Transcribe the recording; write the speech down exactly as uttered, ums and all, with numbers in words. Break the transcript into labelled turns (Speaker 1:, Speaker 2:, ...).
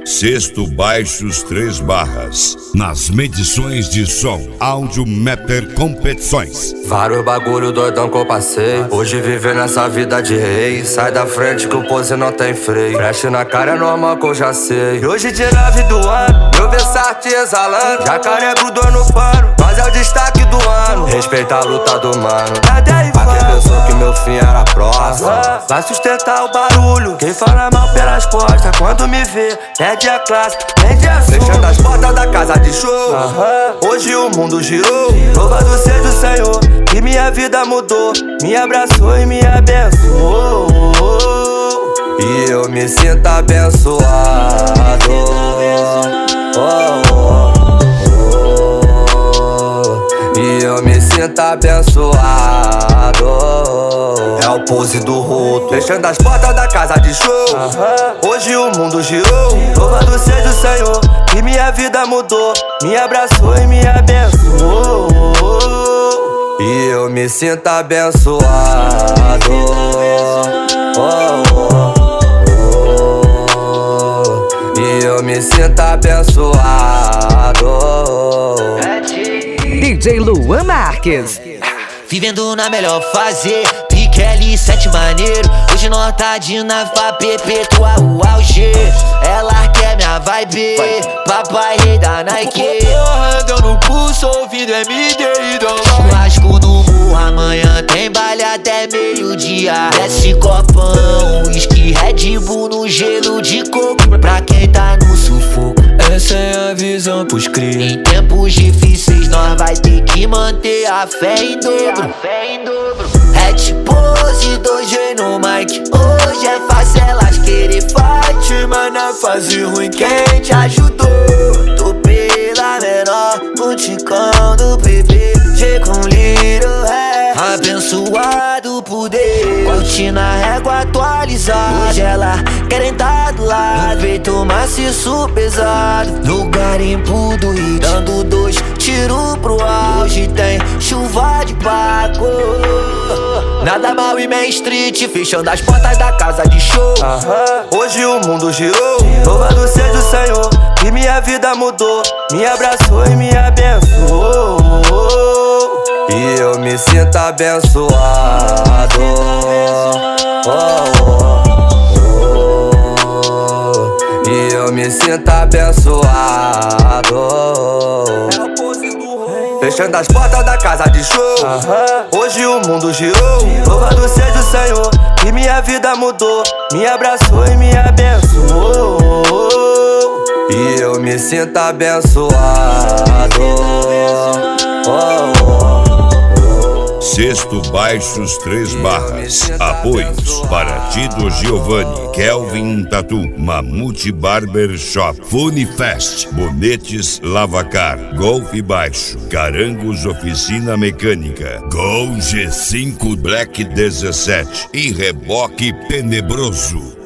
Speaker 1: Sexto Baixos Três Barras. Nas medições de som, Áudio Mapper Competições.
Speaker 2: Vários bagulho doidão que eu passei. Hoje viver nessa vida de rei. Sai da frente que o pose não tem freio. Flash na cara é normal que eu já sei. E hoje de nove do ano, meu Versace exalando. Jacaré grudou no pano, mas é o destaque do ano. Respeita a luta do mano. Cadê Ivan? Pra quem pensou que meu fim era próximo, vai sustentar o barulho. Quem fala mal pelas costas, quando me vê, pede a classe, pede a sua. Fechando as portas da casa de show. Uhum. Hoje o mundo girou. Louvado seja o Senhor, que minha vida mudou. Me abraçou e me abençoou. E eu me sinto abençoado. Oh, oh, oh. E eu me sinto abençoado. É o pose do roto. Fechando as portas da casa de show. Uhum. Hoje o mundo girou. Louvado seja o Senhor, que minha vida mudou. Me abraçou e me abençoou. E eu me sinto abençoado. Oh, oh, oh. E eu me sinto abençoado.
Speaker 3: D J Luan Marques.
Speaker 4: Vivendo na melhor fase, pique L sete maneiro. Hoje nós tá de nave pra perpetuar o auge. Ela quer minha vibe, papai rei da Nike.
Speaker 5: Andando no pulso, ouvindo M D e Dom.
Speaker 4: Churrasco no morro, amanhã tem baile até meio-dia. Desce copão, whisky, Red Bull no gelo de coco. Pra quem tá no sufoco,
Speaker 5: essa é a visão pros cria.
Speaker 4: em tempos difíceis nós vai ter que manter a fé em dobro. Hat pose, dois G no mic. Hoje é fácil elas querer fight,
Speaker 5: mas na fase ruim
Speaker 4: quem te ajudou? Tô pela menor, no ticão do bebê. G com Little é abençoado por Deus. Curtindo a régua atualizada. Hoje ela querem tá do lado. No peito maciço pesado, no garimpo do hit, dando dois tiros pro ar. Hoje tem chuva de Paco. Nada mal e Main Street, fechando as portas da casa de show.
Speaker 2: Uhum. Hoje o mundo girou. Louvado seja o Senhor, que minha vida mudou. Me abraçou e me abençoou. E eu me sinto abençoado. Oh, oh, oh. E eu me sinto abençoado. Fechando as portas da casa de show. Uhum. Hoje o mundo girou. Louvado seja o Senhor, que minha vida mudou. Me abraçou e me abençoou. E eu me sinto abençoado. Oh, oh, oh.
Speaker 1: Sexto Baixos Três Barras. Apoios para Tito Giovanni, Kelvin Tatu, Mamute Barber Shop, Funifest, Bonetes Lavacar, Golf Baixo, Carangos Oficina Mecânica, Gol G cinco Black dezessete e Reboque Tenebroso.